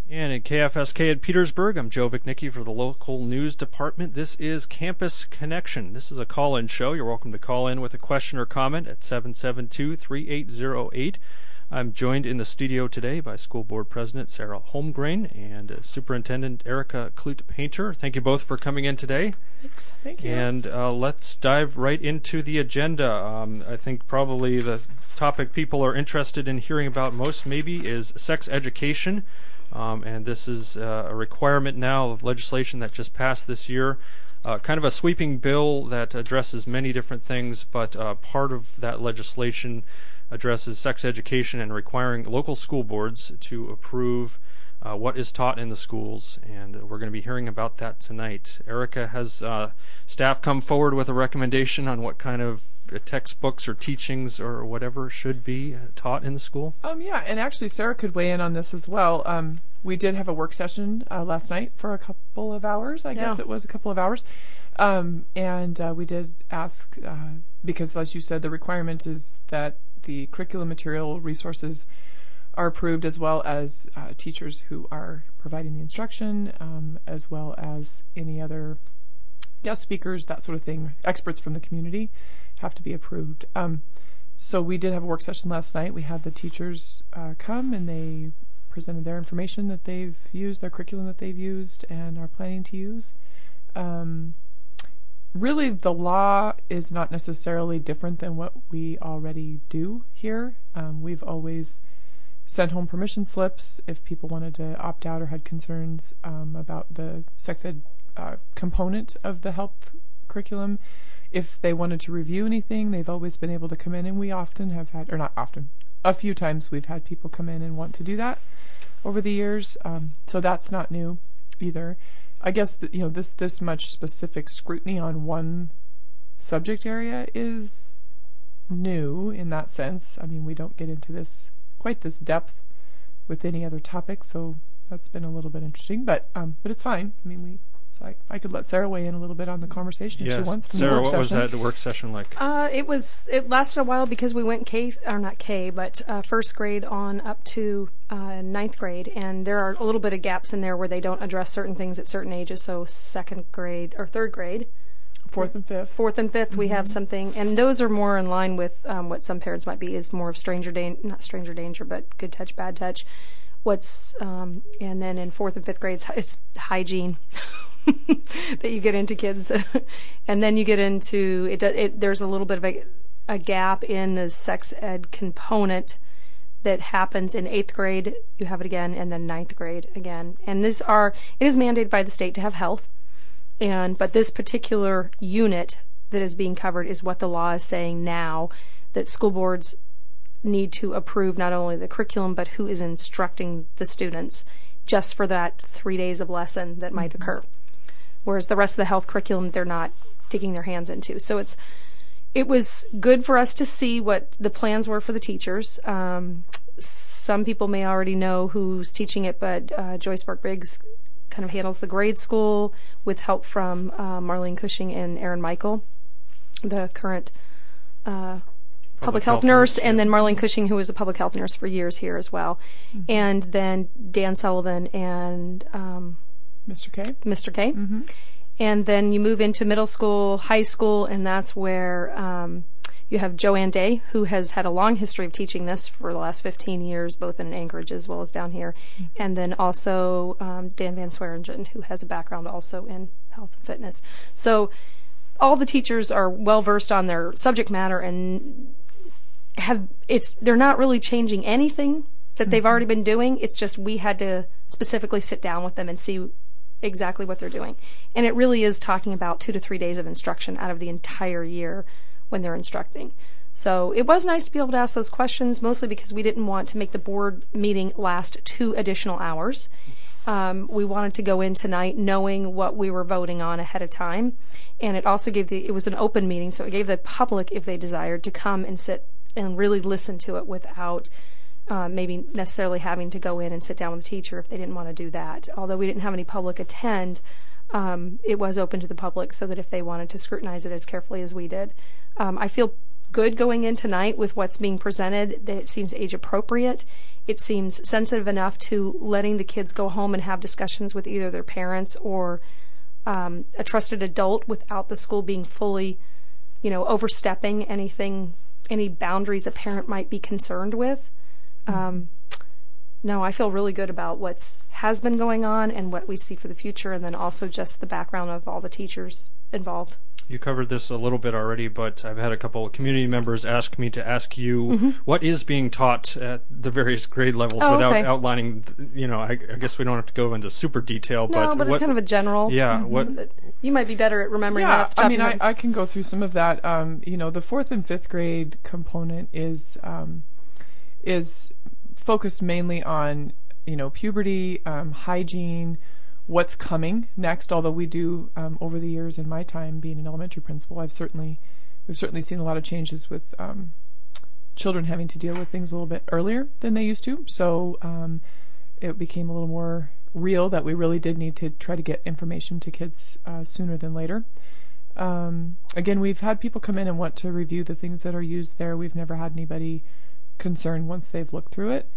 And in KFSK at Petersburg, I'm Joe Vicnicki for the local news department. This is Campus Connection. This is a call-in show. You're welcome to call in with a question or comment at 772-3808. I'm joined in the studio today by School Board President Sarah Holmgren and Superintendent Erica Clute-Painter. Thank you both for coming in today. Thanks. Thank you. And let's dive right into the agenda. I think probably the topic people are interested in hearing about most maybe is sex education. And this is a requirement now of legislation that just passed this year. Kind of a sweeping bill that addresses many different things, but part of that legislation addresses sex education and requiring local school boards to approve what is taught in the schools, and we're going to be hearing about that tonight. Erica, has staff come forward with a recommendation on what kind of textbooks or teachings or whatever should be taught in the school? Yeah, and actually Sarah could weigh in on this as well. We did have a work session last night for a couple of hours. I guess it was a couple of hours. And we did ask, because as you said, the requirement is that the curriculum material resources are approved, as well as teachers who are providing the instruction, as well as any other guest speakers, that sort of thing, experts from the community have to be approved. So we did have a work session last night. We had the teachers come and they presented their information that they've used, their curriculum that they've used and are planning to use. Really, the law is not necessarily different than what we already do here. We've always sent home permission slips if people wanted to opt out or had concerns about the sex ed component of the health curriculum. If they wanted to review anything, they've always been able to come in, and we often have had, or not often, a few times we've had people come in and want to do that over the years. So that's not new either. I guess this much specific scrutiny on one subject area is new in that sense. I mean, we don't get into this quite this depth with any other topic, so that's been a little bit interesting. But it's fine. I mean, I could let Sarah weigh in a little bit on the conversation if she wants. Sarah, what was that work session like? It lasted a while because we went first grade on up to ninth grade, and there are a little bit of gaps in there where they don't address certain things at certain ages. So second grade or third grade, fourth and fifth, mm-hmm. We have something, and those are more in line with what some parents might be is more of not stranger danger, but good touch, bad touch. And then in fourth and fifth grades, it's hygiene. that you get into kids, and then you get into there's a little bit of a gap in the sex ed component that happens in 8th grade. You have it again, and then 9th grade again. And it is mandated by the state to have health, but this particular unit that is being covered is what the law is saying now, that school boards need to approve not only the curriculum but who is instructing the students, just for that 3 days of lesson that might occur. Whereas the rest of the health curriculum, they're not digging their hands into. So it was good for us to see what the plans were for the teachers. Some people may already know who's teaching it, but Joyce Burke-Briggs kind of handles the grade school with help from Marlene Cushing and Aaron Michael, the current public health nurse, and then Marlene Cushing, who was a public health nurse for years here as well. Mm-hmm. And then Dan Sullivan and Mr. K. Mm-hmm. And then you move into middle school, high school, and that's where you have Joanne Day, who has had a long history of teaching this for the last 15 years, both in Anchorage as well as down here. Mm-hmm. And then also Dan Van Swearingen, who has a background also in health and fitness. So all the teachers are well versed on their subject matter, and they're not really changing anything that they've already been doing. It's just we had to specifically sit down with them and see exactly what they're doing. And it really is talking about 2 to 3 days of instruction out of the entire year when they're instructing. So it was nice to be able to ask those questions, mostly because we didn't want to make the board meeting last 2 additional hours. We wanted to go in tonight knowing what we were voting on ahead of time. And it also it was an open meeting, so it gave the public, if they desired, to come and sit and really listen to it without maybe necessarily having to go in and sit down with the teacher if they didn't want to do that. Although we didn't have any public attend, it was open to the public so that if they wanted to scrutinize it as carefully as we did. I feel good going in tonight with what's being presented, that it seems age appropriate. It seems sensitive enough to letting the kids go home and have discussions with either their parents or a trusted adult without the school being fully, overstepping any boundaries a parent might be concerned with. No, I feel really good about what's has been going on and what we see for the future, and then also just the background of all the teachers involved. You covered this a little bit already, but I've had a couple of community members ask me to ask you what is being taught at the various grade levels without outlining, I guess we don't have to go into super detail. No, but it's kind of a general. Yeah. You might be better at remembering that. Yeah, I can go through some of that. The 4th and 5th grade component is focused mainly on, puberty, hygiene, what's coming next. Although we do, over the years in my time being an elementary principal, we've certainly seen a lot of changes with children having to deal with things a little bit earlier than they used to. So it became a little more real that we really did need to try to get information to kids sooner than later. Again, we've had people come in and want to review the things that are used there. We've never had anybody concerned once they've looked through it.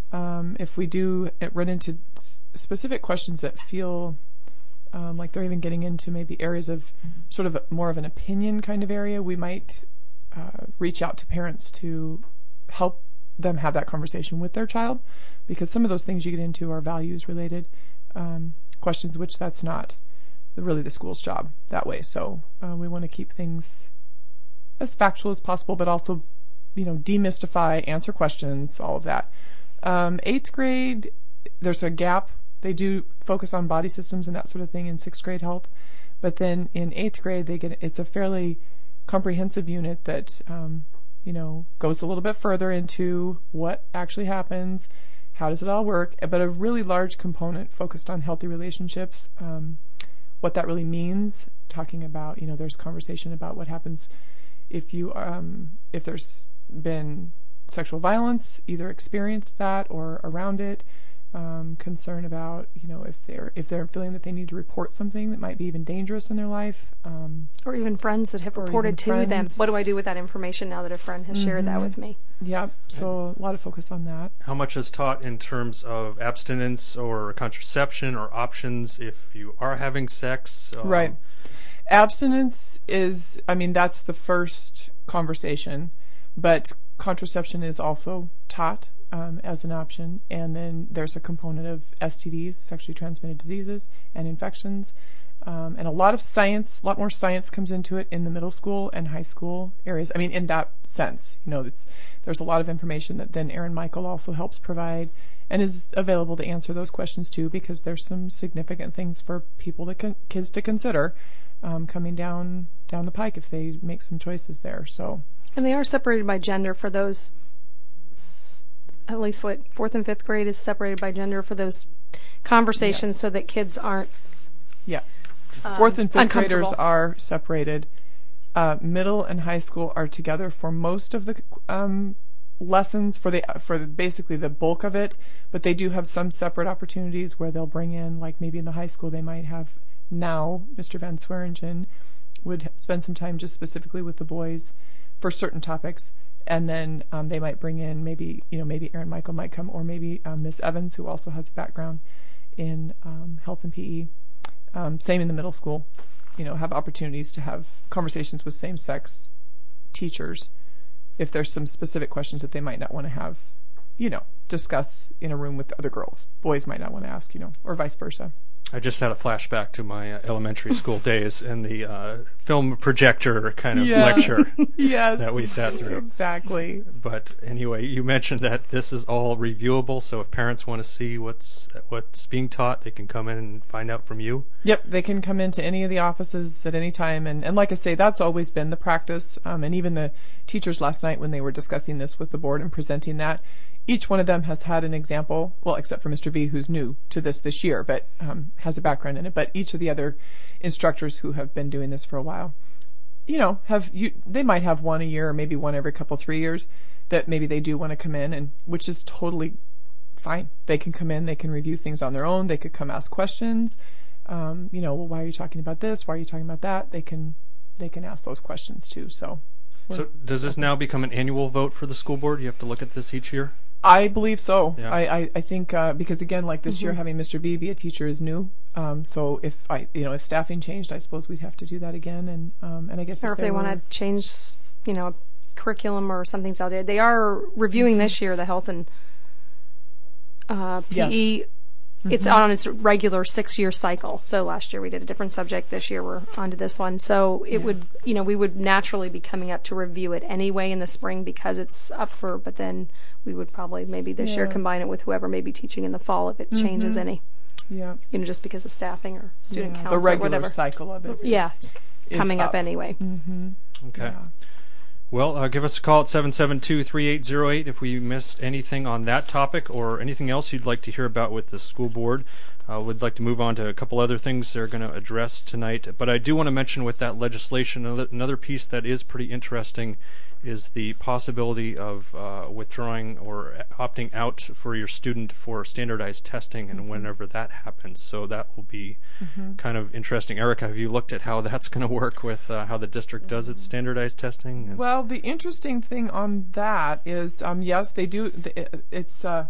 If we do run into specific questions that feel like they're even getting into maybe areas of sort of more of an opinion kind of area, we might reach out to parents to help them have that conversation with their child, because some of those things you get into are values related questions, which that's not really the school's job that way. So we want to keep things as factual as possible, but also demystify, answer questions, all of that. 8th grade, there's a gap. They do focus on body systems and that sort of thing in 6th grade health, but then in 8th grade it's a fairly comprehensive unit that goes a little bit further into what actually happens, how does it all work, but a really large component focused on healthy relationships, what that really means, talking about, there's conversation about what happens if there's been sexual violence, either experienced that or around it, concern about, if they're feeling that they need to report something that might be even dangerous in their life. Or even friends that have reported to them. What do I do with that information now that a friend has shared that with me? Yeah, so a lot of focus on that. How much is taught in terms of abstinence or contraception or options if you are having sex? Right. Abstinence is, that's the first conversation, but contraception is also taught as an option, and then there's a component of STDs, sexually transmitted diseases, and infections, and a lot more science comes into it in the middle school and high school areas. In that sense, there's a lot of information that then Erin Michael also helps provide and is available to answer those questions too, because there's some significant things for kids to consider coming down the pike if they make some choices there. So. And they are separated by gender for those, at least what 4th and 5th grade is separated by gender for those conversations, yes. So that kids aren't. Yeah. 4th and 5th graders are separated. Middle and high school are together for most of the lessons, for basically the bulk of it, but they do have some separate opportunities where they'll bring in, like maybe in the high school they might have now, Mr. Van Swearingen would spend some time just specifically with the boys for certain topics, and then they might bring in maybe Erin Michael might come, or maybe Miss Evans, who also has a background in health and PE. Same in the middle school, have opportunities to have conversations with same-sex teachers if there's some specific questions that they might not want to have, discuss in a room with other girls. Boys might not want to ask, or vice versa. I just had a flashback to my elementary school days and the film projector kind of lecture yes, that we sat through. Exactly. But anyway, you mentioned that this is all reviewable, so if parents want to see what's being taught, they can come in and find out from you? Yep, they can come into any of the offices at any time. And like I say, that's always been the practice. And even the teachers last night when they were discussing this with the board and presenting that, each one of them has had an example, well, except for Mr. V, who's new to this year, but has a background in it. But each of the other instructors who have been doing this for a while, they might have one a year or maybe one every 3 years that maybe they do want to come in, and which is totally fine. They can come in, they can review things on their own, they could come ask questions. Well, why are you talking about this? Why are you talking about that? They can ask those questions too. So So does this now become an annual vote for the school board? You have to look at this each year? I believe so. Yeah. I think because again, like this year, having Mr. V be a teacher is new. So if if staffing changed, I suppose we'd have to do that again. And I guess Or if they want to change, curriculum or something's outdated. They are reviewing this year the health and PE. Yes. It's on its regular 6-year cycle. So last year we did a different subject. This year we're on to this one. So it would, we would naturally be coming up to review it anyway in the spring because it's up for, but then we would probably maybe this year combine it with whoever may be teaching in the fall if it changes any. Yeah. Just because of staffing or student counts the regular or whatever. Cycle of it. It's coming up anyway. Mm-hmm. Okay. Yeah. Well, give us a call at 772-3808 if we missed anything on that topic or anything else you'd like to hear about with the school board. We'd like to move on to a couple other things they're going to address tonight. But I do want to mention with that legislation, another piece that is pretty interesting is the possibility of withdrawing or opting out for your student for standardized testing and whenever that happens. So that will be kind of interesting. Erica, have you looked at how that's going to work with how the district does its standardized testing? Well, the interesting thing on that is, yes, they do. It's a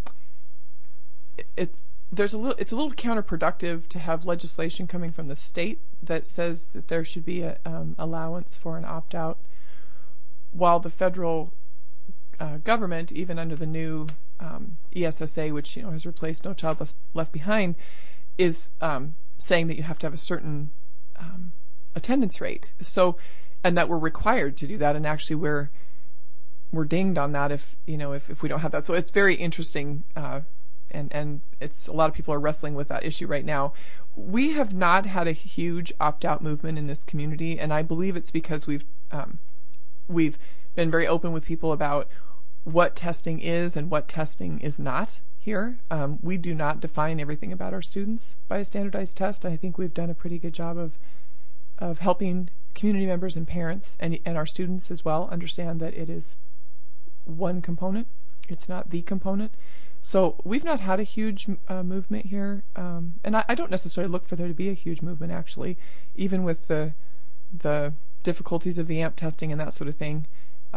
little counterproductive to have legislation coming from the state that says that there should be a allowance for an opt-out, while the federal government, even under the new ESSA, which has replaced No Child Left Behind, is saying that you have to have a certain attendance rate. So, and that we're required to do that, and actually we're dinged on that if we don't have that. So it's very interesting, and it's a lot of people are wrestling with that issue right now. We have not had a huge opt-out movement in this community, and I believe it's because we've been very open with people about what testing is and what testing is not here. We do not define everything about our students by a standardized test, and I think we've done a pretty good job of helping community members and parents and our students as well understand that it is one component. It's not the component. So we've not had a huge movement here, and I don't necessarily look for there to be a huge movement, actually, even with the difficulties of the AMP testing and that sort of thing.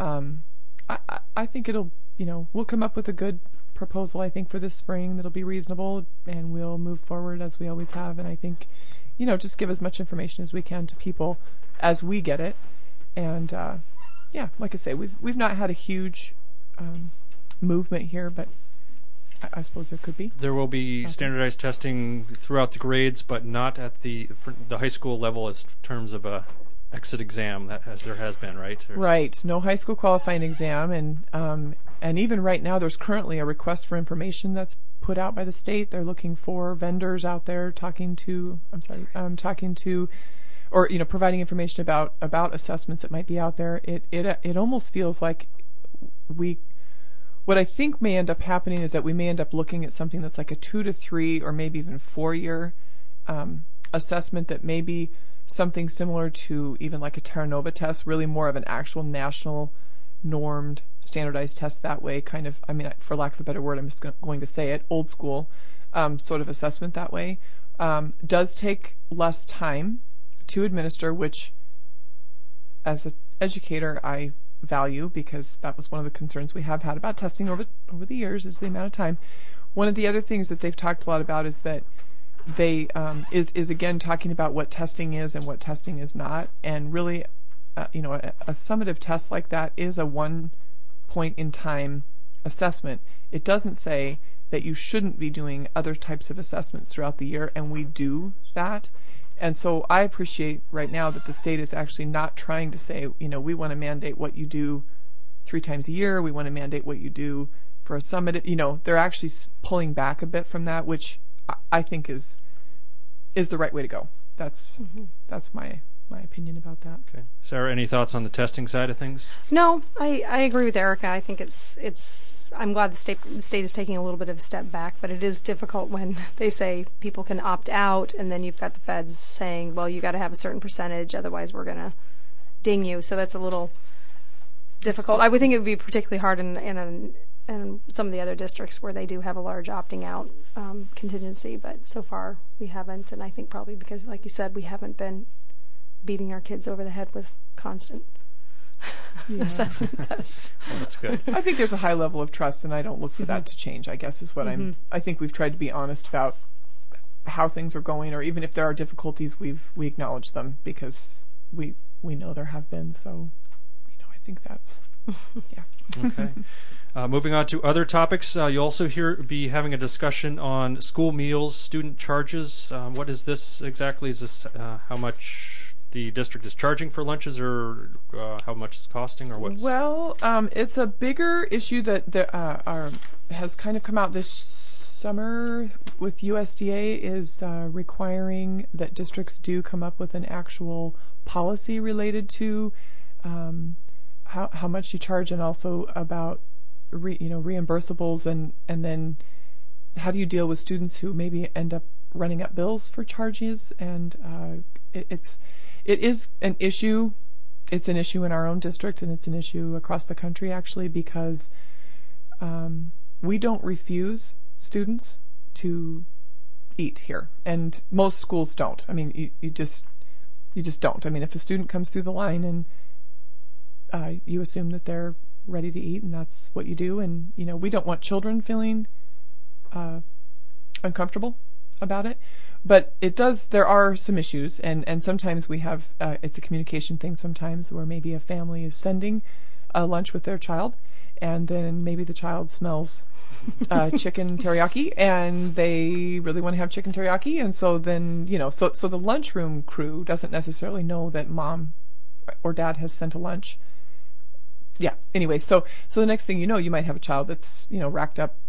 I think it'll, we'll come up with a good proposal, I think, for this spring that'll be reasonable, and we'll move forward as we always have. And I think, just give as much information as we can to people as we get it. And, like I say, we've not had a huge movement here, but I suppose there could be. There will be standardized testing throughout the grades, but not at the high school level as terms of a exit exam, as there has been, right? Right. No high school qualifying exam, and even right now, there's currently a request for information that's put out by the state. They're looking for vendors out there talking to, or providing information about assessments that might be out there. It almost feels like what I think may end up happening is that we may end up looking at something that's like a 2 to 3 or maybe even 4-year assessment that may be something similar to even like a Terra Nova test, really more of an actual national normed standardized test that way, kind of, for lack of a better word, I'm just going to say it, old school sort of assessment that way. Does take less time to administer, which as an educator I value, because that was one of the concerns we have had about testing over the years, is the amount of time. One of the other things that they've talked a lot about is that they is again talking about what testing is and what testing is not, and really a summative test like that is a one point in time assessment. It doesn't say that you shouldn't be doing other types of assessments throughout the year, and we do that. And so I appreciate right now that the state is actually not trying to say, we want to mandate what you do 3 times a year. We want to mandate what you do for a summative. They're actually pulling back a bit from that, which I think is the right way to go. That's my opinion about that. Okay, Sarah, any thoughts on the testing side of things? No, I agree with Erica. I think it's. I'm glad the state is taking a little bit of a step back, but it is difficult when they say people can opt out, and then you've got the feds saying, well, you got to have a certain percentage, otherwise we're going to ding you. So that's a little difficult. I would think it would be particularly hard in some of the other districts where they do have a large opting out contingency, but so far we haven't, and I think probably because, like you said, we haven't been beating our kids over the head with constant assessment does. Well, that's good. I think there's a high level of trust, and I don't look for that to change, I guess, is what I think we've tried to be honest about how things are going, or even if there are difficulties, we acknowledge them, because we know there have been. So, I think that's, yeah. Okay. Moving on to other topics, you'll also be having a discussion on school meals, student charges. What is this exactly? Is this how much the district is charging for lunches, or how much it's costing, or what's? Well, it's a bigger issue that has kind of come out this summer with USDA, is requiring that districts do come up with an actual policy related to how much you charge, and also about reimbursables, and then how do you deal with students who maybe end up running up bills for charges. And it is an issue. It's an issue in our own district, and it's an issue across the country, actually, because we don't refuse students to eat here, and most schools don't. I mean, you just don't. I mean, if a student comes through the line, and you assume that they're ready to eat, and that's what you do. And we don't want children feeling uncomfortable about it, but there are some issues, and sometimes we have it's a communication thing sometimes, where maybe a family is sending a lunch with their child, and then maybe the child smells chicken teriyaki, and they really want to have chicken teriyaki, and so then so the lunchroom crew doesn't necessarily know that mom or dad has sent a lunch. Yeah. Anyway, so the next thing you might have a child that's racked up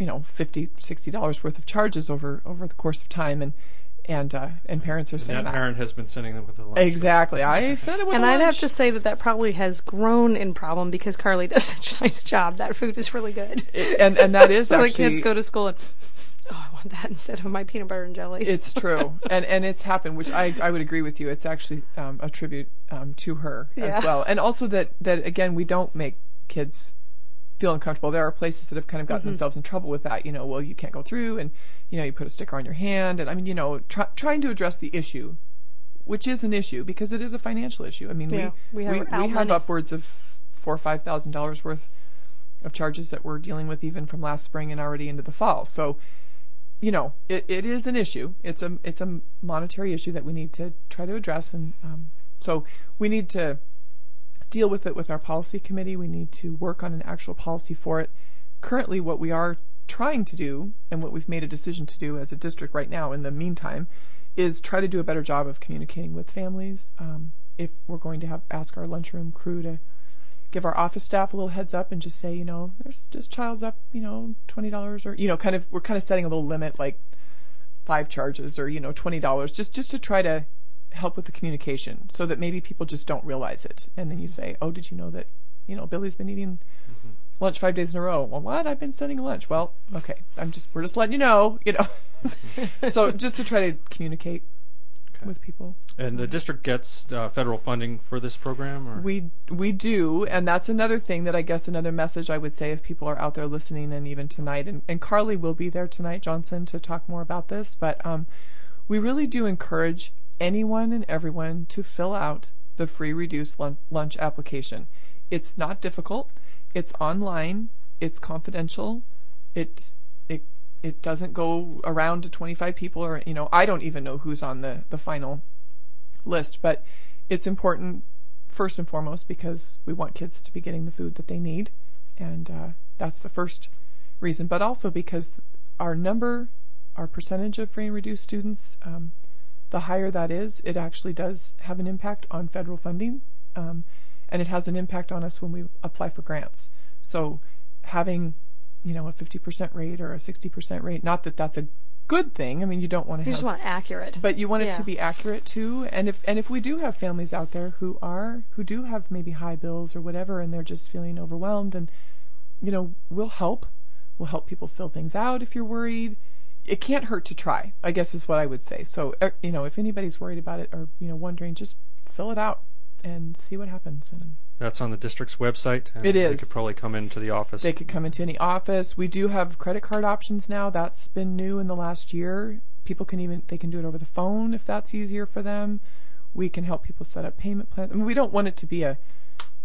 $50-$60 worth of charges over the course of time, and parents are saying that parent has been sending them with a lunch. Exactly. I sent it with and a lunch. I'd have to say that probably has grown in problem, because Carly does such a nice job. That food is really good. And that is so actually, the kids go to school and, I want that instead of my peanut butter and jelly. It's true. and it's happened, which I would agree with you. It's actually a tribute to her as well. And also that again, we don't make kids feel uncomfortable. There are places that have kind of gotten themselves in trouble with that. Well, you can't go through, and you put a sticker on your hand, and I mean, trying to address the issue, which is an issue because it is a financial issue. I mean, we have upwards of $4,000 or $5,000 worth of charges that we're dealing with, even from last spring and already into the fall. So, it is an issue. It's a monetary issue that we need to try to address, and so we need to deal with it with our policy committee. We need to work on an actual policy for it. Currently, what we are trying to do, and what we've made a decision to do as a district right now in the meantime, is try to do a better job of communicating with families. If we're going to ask our lunchroom crew to give our office staff a little heads up and just say, there's just child's up, $20, or, we're kind of setting a little limit, like 5 charges or, $20, just to try to help with the communication, so that maybe people just don't realize it. And then you say, oh, did you know that, Billy's been eating lunch 5 days in a row? Well, what? I've been sending lunch. Well, okay. We're just letting you know. So just to try to communicate with people. And the district gets federal funding for this program, or? We do, and that's another thing that I guess another message I would say if people are out there listening, and even tonight, and Carly will be there tonight, Johnson, to talk more about this, but we really do encourage anyone and everyone to fill out the free reduced lunch application. It's not difficult. It's online. It's confidential. It doesn't go around to 25 people, or I don't even know who's on the final list, but it's important first and foremost because we want kids to be getting the food that they need, and that's the first reason, but also because our percentage of free and reduced students, the higher that is, it actually does have an impact on federal funding, and it has an impact on us when we apply for grants. So having, a 50% rate or a 60% rate, not that that's a good thing. I mean, you don't want to You just want accurate. But you want it to be accurate too. And if we do have families out there who do have maybe high bills or whatever, and they're just feeling overwhelmed, and, we'll help. We'll help people fill things out if you're worried. It can't hurt to try, I guess is what I would say. So, if anybody's worried about it or, wondering, just fill it out and see what happens. And that's on the district's website? It is. They could probably come into the office. They could come into any office. We do have credit card options now. That's been new in the last year. People can do it over the phone if that's easier for them. We can help people set up payment plans. I mean, we don't want it to be a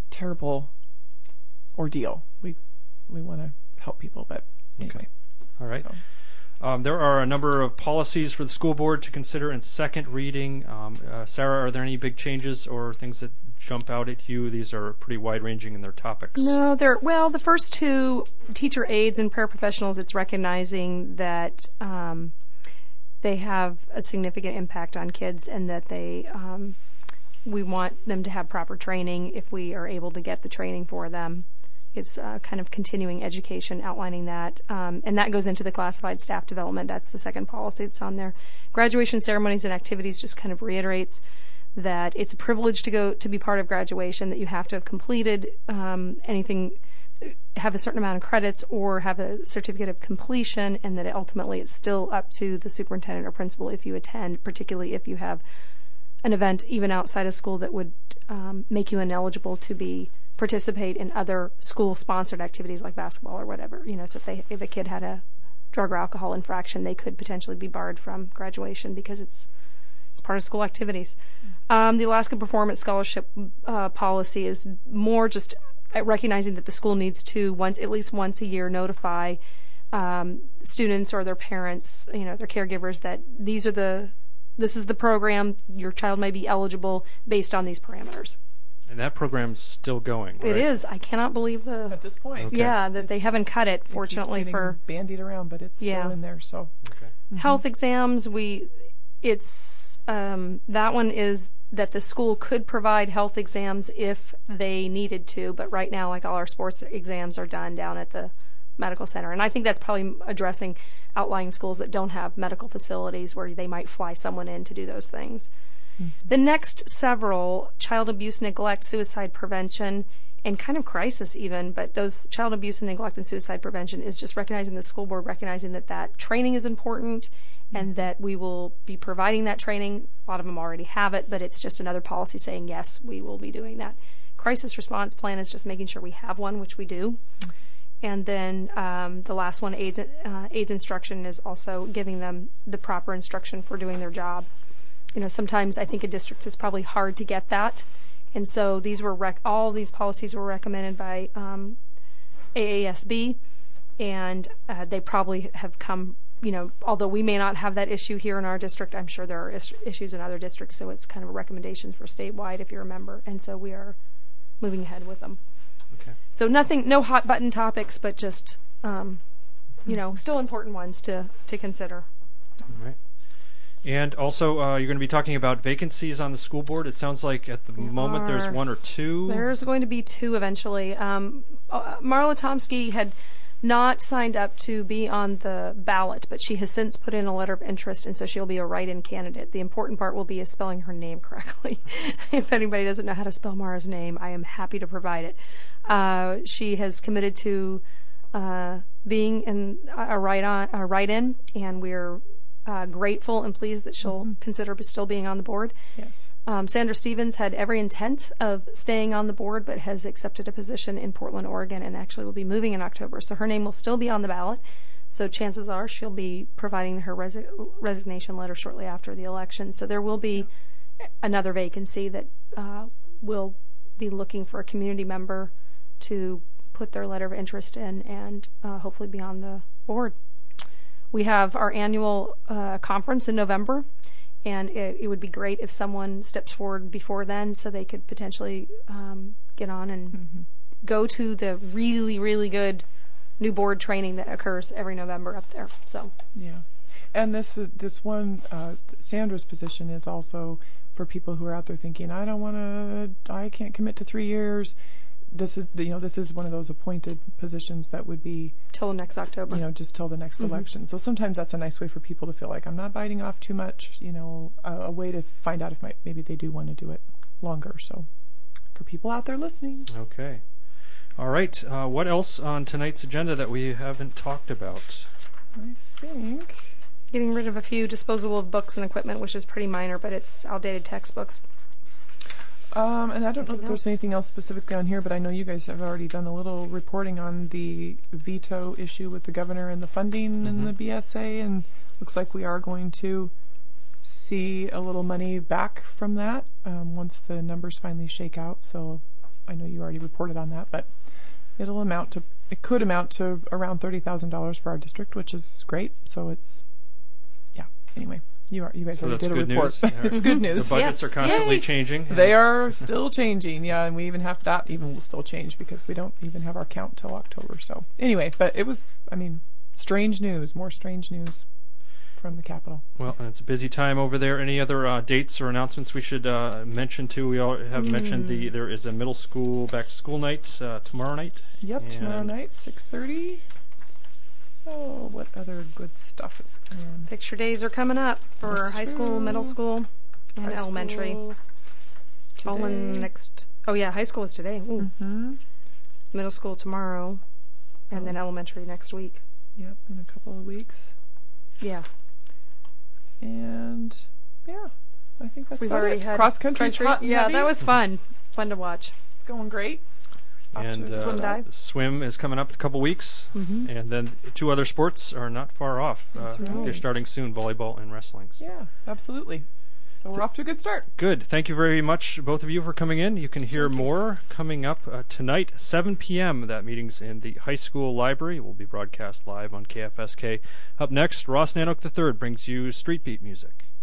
terrible ordeal. We want to help people, but anyway. All right. So. There are a number of policies for the school board to consider in second reading. Sarah, are there any big changes or things that jump out at you? These are pretty wide-ranging in their topics. No, the first two, teacher aides and paraprofessionals, it's recognizing that they have a significant impact on kids and that we want them to have proper training if we are able to get the training for them. It's kind of continuing education, outlining that. And that goes into the classified staff development. That's the second policy that's on there. Graduation ceremonies and activities just kind of reiterates that it's a privilege to be part of graduation, that you have to have completed anything, have a certain amount of credits or have a certificate of completion, and that ultimately it's still up to the superintendent or principal if you attend, particularly if you have an event even outside of school that would make you ineligible to participate in other school-sponsored activities like basketball or whatever. So if a kid had a drug or alcohol infraction, they could potentially be barred from graduation because it's part of school activities. The Alaska Performance Scholarship policy is more just recognizing that the school needs to at least once a year notify students or their parents, their caregivers, that this is the program. Your child may be eligible based on these parameters. And that program's still going, right? It is. I cannot believe at this point. Okay. Yeah, that they haven't cut it, fortunately, for bandied around, but it's still in there. So health exams, that one is that the school could provide health exams if they needed to, but right now, like all our sports exams are done down at the medical center. And I think that's probably addressing outlying schools that don't have medical facilities where they might fly someone in to do those things. The next several, child abuse, neglect, suicide prevention, and kind of crisis even, but those child abuse and neglect and suicide prevention is just recognizing the school board, recognizing that training is important and that we will be providing that training. A lot of them already have it, but it's just another policy saying, yes, we will be doing that. Crisis response plan is just making sure we have one, which we do. And then the last one, AIDS instruction, is also giving them the proper instruction for doing their job. Sometimes I think a district is probably hard to get that, and so all these policies were recommended by AASB, and they probably have come. Although we may not have that issue here in our district, I'm sure there are issues in other districts. So it's kind of a recommendation for statewide if you're a member, and so we are moving ahead with them. Okay. So no hot button topics, but just still important ones to consider. All right. And also, you're going to be talking about vacancies on the school board. It sounds like at the moment there's one or two. There's going to be two eventually. Marla Tomsky had not signed up to be on the ballot, but she has since put in a letter of interest, and so she'll be a write-in candidate. The important part will be spelling her name correctly. If anybody doesn't know how to spell Mara's name, I am happy to provide it. She has committed to being a write-in, and we're grateful and pleased that she'll consider still being on the board. Yes. Sandra Stevens had every intent of staying on the board, but has accepted a position in Portland, Oregon, and actually will be moving in October. So her name will still be on the ballot. So chances are she'll be providing her resignation letter shortly after the election. So there will be another vacancy that will be looking for a community member to put their letter of interest in and hopefully be on the board. We have our annual conference in November, and it would be great if someone steps forward before then so they could potentially get on and go to the really, really good new board training that occurs every November up there. So yeah, and this one Sandra's position is also for people who are out there thinking, I can't commit to 3 years. This is one of those appointed positions that would be till next October. Just till the next election. So sometimes that's a nice way for people to feel like I'm not biting off too much. A way to find out if maybe they do want to do it longer. So for people out there listening. Okay. All right. What else on tonight's agenda that we haven't talked about? I think getting rid of a few disposable of books and equipment, which is pretty minor, but it's outdated textbooks. And I don't know if there's anything else specifically on here, but I know you guys have already done a little reporting on the veto issue with the governor and the funding and the BSA, and looks like we are going to see a little money back from that once the numbers finally shake out. So I know you already reported on that, but it could amount to around $30,000 for our district, which is great. So it's, anyway, you guys already did a good report. News. It's good news. The budgets are constantly Yay. changing. They are still changing, and we even have that will still change because we don't even have our count till October. So anyway, but it was, strange news, more strange news from the Capitol. Well, and it's a busy time over there. Any other dates or announcements we should mention too? We all have mentioned there is a middle school back to school night tomorrow night. Yep, tomorrow night, 6:30. Oh, what other good stuff is coming? Picture days are coming up for That's high school, true. middle school, and High elementary. school All in today. next. Oh yeah, high school is today. Ooh. Mm-hmm. Middle school tomorrow, and then elementary next week. Yep, in a couple of weeks. Yeah. And I think that's We've about already it. had Cross country. Yeah, that was fun. Fun to watch. It's going great. Off to And a Swim start. dive. swim is coming up in a couple weeks, and then 2 other sports are not far off. That's right. They're starting soon: volleyball and wrestling. So. Yeah, absolutely. So we're off to a good start. Good. Thank you very much, both of you, for coming in. You can hear more coming up tonight, 7 p.m. That meeting's in the high school library. It will be broadcast live on KFSK. Up next, Ross Nanook III brings you Street Beat music.